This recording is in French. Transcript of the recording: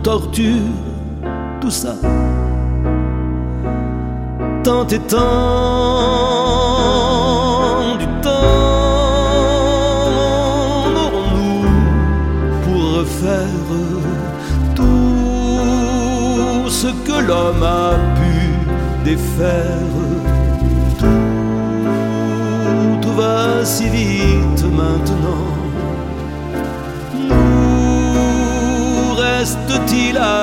torture, tout ça. Tant et tant du temps aurons-nous pour refaire tout ce que l'homme a pu défaire. Tout va si vite maintenant. Nous reste-t-il à